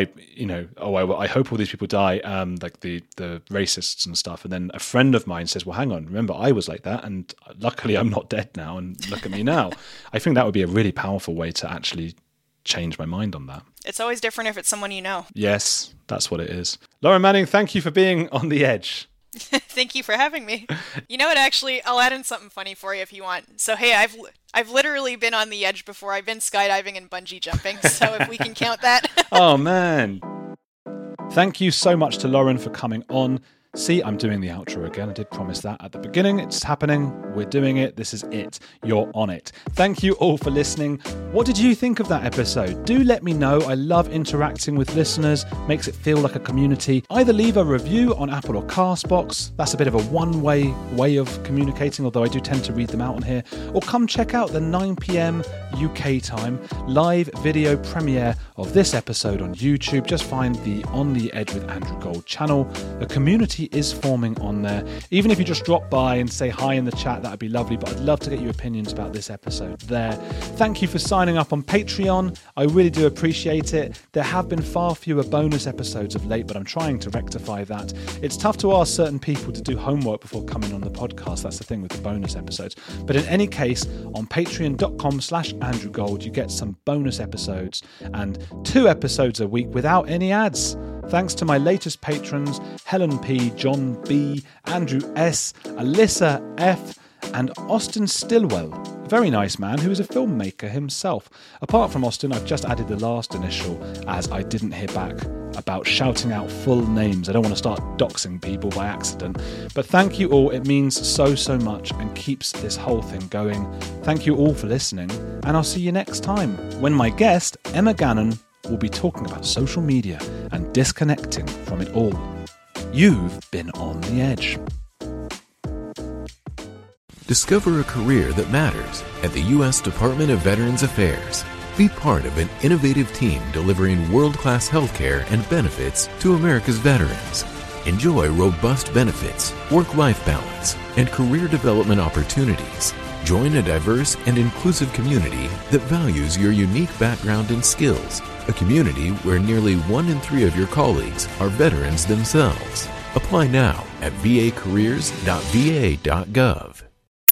I hope all these people die, like the racists and stuff, and then a friend of mine says, well, hang on, remember I was like that, and luckily I'm not dead now, and look at me now. I think that would be a really powerful way to actually change my mind on that. It's always different if it's someone you know. Yes, that's what it is. Lauren Manning, thank you for being on The Edge. Thank you for having me. You know what, actually, I'll add in something funny for you if you want. So, hey, I've literally been on the edge before. I've been skydiving and bungee jumping, so if we can count that. Oh, man. Thank you so much to Lauren for coming on. See, I'm doing the outro again. I did promise that at the beginning. It's happening. We're doing it. This is it. You're on it. Thank you all for listening. What did you think of that episode? Do let me know. I love interacting with listeners. Makes it feel like a community. Either leave a review on Apple or Castbox. That's a bit of a one-way way of communicating, although I do tend to read them out on here. Or come check out the 9 p.m. UK time live video premiere of this episode on YouTube. Just find the On the Edge with Andrew Gold channel. The community is forming on there. Even if you just drop by and say hi in the chat, that'd be lovely, but I'd love to get your opinions about this episode there. Thank you for signing up on Patreon. I really do appreciate it. There have been far fewer bonus episodes of late, but I'm trying to rectify that. It's tough to ask certain people to do homework before coming on the podcast. That's the thing with the bonus episodes. But in any case, on patreon.com/AndrewGold, you get some bonus episodes and 2 episodes a week without any ads. Thanks to my latest patrons, Helen P, John B, Andrew S, Alyssa F, and Austin Stillwell, a very nice man who is a filmmaker himself. Apart from Austin, I've just added the last initial as I didn't hear back about shouting out full names. I don't want to start doxing people by accident. But thank you all. It means so much and keeps this whole thing going. Thank you all for listening, and I'll see you next time when my guest, Emma Gannon, will be talking about social media and disconnecting from it all. You've been on the edge. Discover a career that matters at the U.S. Department of Veterans Affairs. Be part of an innovative team delivering world-class healthcare and benefits to America's veterans. Enjoy robust benefits, work-life balance, and career development opportunities. Join a diverse and inclusive community that values your unique background and skills. A community where nearly 1 in 3 of your colleagues are veterans themselves. Apply now at vacareers.va.gov.